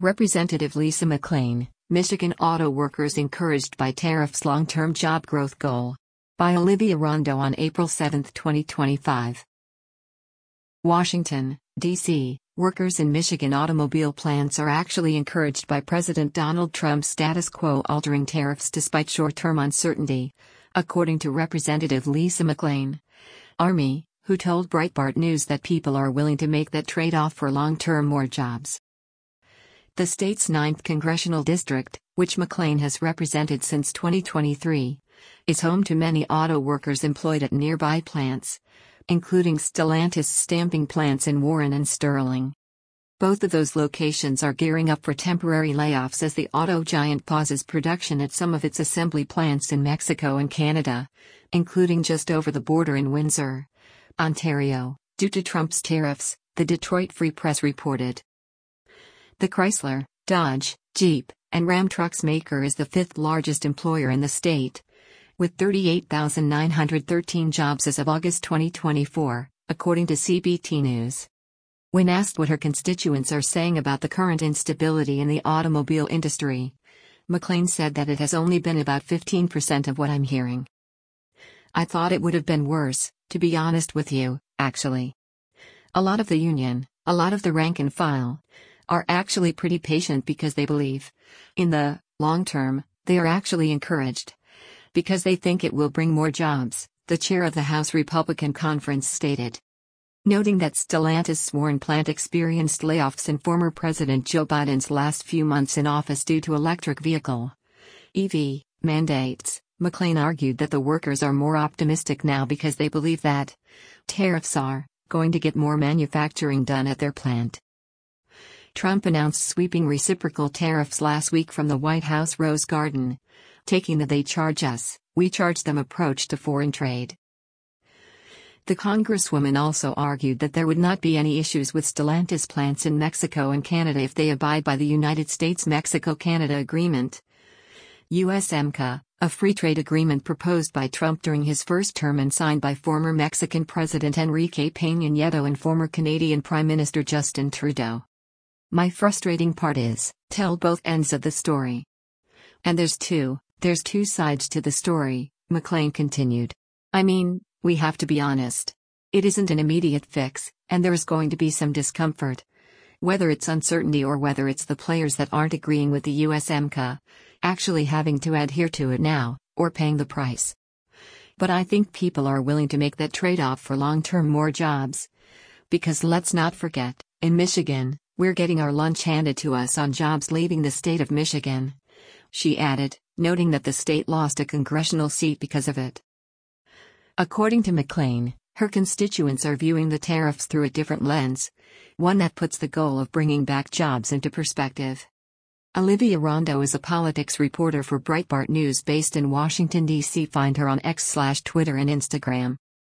Representative Lisa McClain, Michigan auto workers encouraged by tariffs' long-term job growth goal. By Olivia Rondo on April 7, 2025. Washington, D.C. Workers in Michigan automobile plants are actually encouraged by President Donald Trump's status quo-altering tariffs despite short-term uncertainty, according to Representative Lisa McClain. Army, who told Breitbart News that people are willing to make that trade-off for long-term more jobs. The state's 9th congressional district, which McClain has represented since 2023, is home to many auto workers employed at nearby plants, including Stellantis stamping plants in Warren and Sterling. Both of those locations are gearing up for temporary layoffs as the auto giant pauses production at some of its assembly plants in Mexico and Canada, including just over the border in Windsor, Ontario, due to Trump's tariffs, the Detroit Free Press reported. The Chrysler, Dodge, Jeep, and Ram trucks maker is the 5th largest employer in the state, with 38,913 jobs as of August 2024, according to CBT News. When asked what her constituents are saying about the current instability in the automobile industry, McClain said that it has only been about 15% of what I'm hearing. I thought it would have been worse, to be honest with you, actually. A lot of the union, a lot of the rank and file, are actually pretty patient because they believe, in the long term, they are actually encouraged. Because they think it will bring more jobs, the chair of the House Republican Conference stated. Noting that Stellantis' sworn plant experienced layoffs in former President Joe Biden's last few months in office due to electric vehicle (EV) mandates, McClain argued that the workers are more optimistic now because they believe that tariffs are going to get more manufacturing done at their plant. Trump announced sweeping reciprocal tariffs last week from the White House Rose Garden, taking the "they charge us, we charge them" approach to foreign trade. The Congresswoman also argued that there would not be any issues with Stellantis plants in Mexico and Canada if they abide by the United States-Mexico-Canada Agreement, USMCA, a free trade agreement proposed by Trump during his first term and signed by former Mexican President Enrique Peña Nieto and former Canadian Prime Minister Justin Trudeau. My frustrating part is, tell both ends of the story. And there's two sides to the story, McClain continued. I mean, we have to be honest. It isn't an immediate fix, and there's going to be some discomfort. Whether it's uncertainty or whether it's the players that aren't agreeing with the USMCA, actually having to adhere to it now, or paying the price. But I think people are willing to make that trade-off for long-term more jobs. Because let's not forget, in Michigan, we're getting our lunch handed to us on jobs leaving the state of Michigan. She added, noting that the state lost a congressional seat because of it. According to McClain, her constituents are viewing the tariffs through a different lens, one that puts the goal of bringing back jobs into perspective. Olivia Rondo is a politics reporter for Breitbart News based in Washington, D.C. Find her on X/Twitter and Instagram.